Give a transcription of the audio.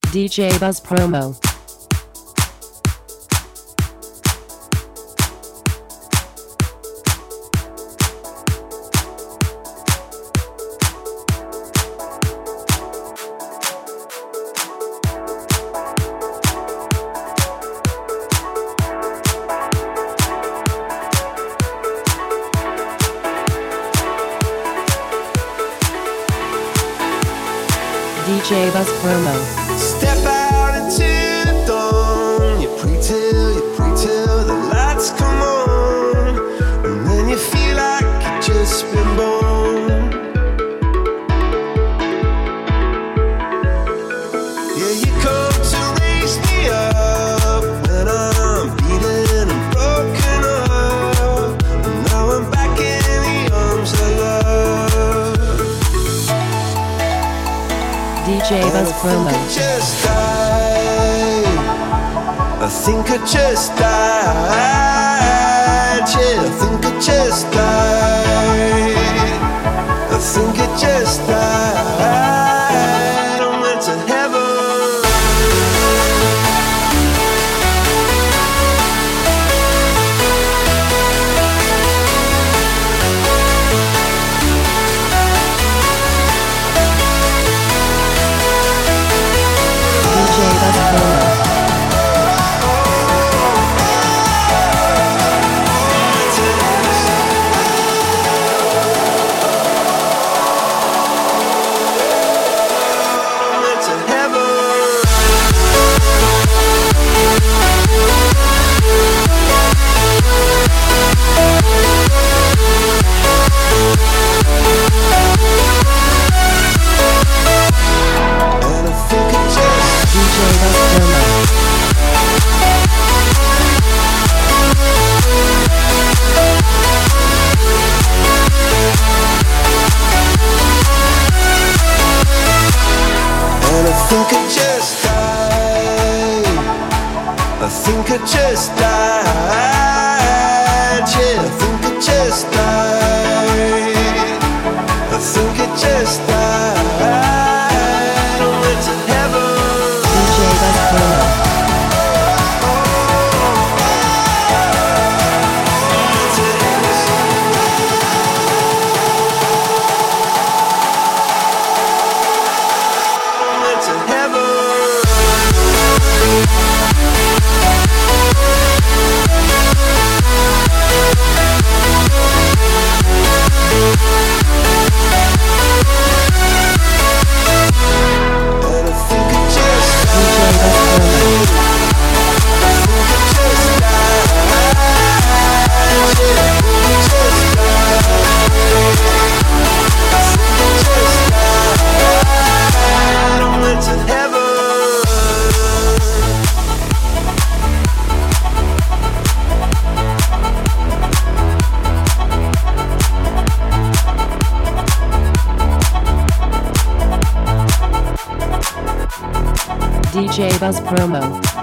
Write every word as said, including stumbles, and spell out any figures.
D J Buzz Promo. D J Buzz Promo. Step out into the dawn. You pre-till, you pre-till the lights come on. And then you feel like you've just been born. Yeah, you come to raise me up when I'm beaten and broken up. And now I'm back in the arms of love. D J Buzz Promo. I just died. I think I just died. Yeah, I think I just died. I think I just died. I went to heaven. D J Buzz Promo. I think I just died. Yeah, I think I just died. I think I just died. I went to heaven. D J Buzz Promo. D J Buzz Promo.